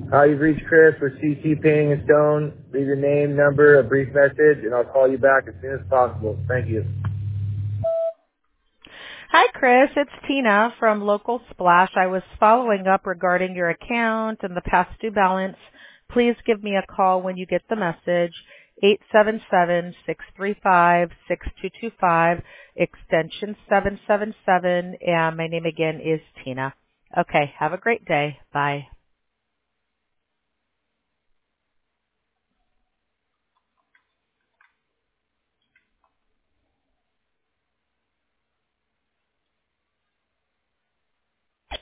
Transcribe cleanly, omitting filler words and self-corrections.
You've reached Chris with CT Painting and Stone. Leave your name, number, a brief message, and I'll call you back as soon as possible. Thank you. Hi, Chris. It's Tina from Local Splash. I was following up regarding your account and the past due balance. Please give me a call when you get the message, 877-635-6225, extension 777, and my name again is Tina. Okay, have a great day. Bye.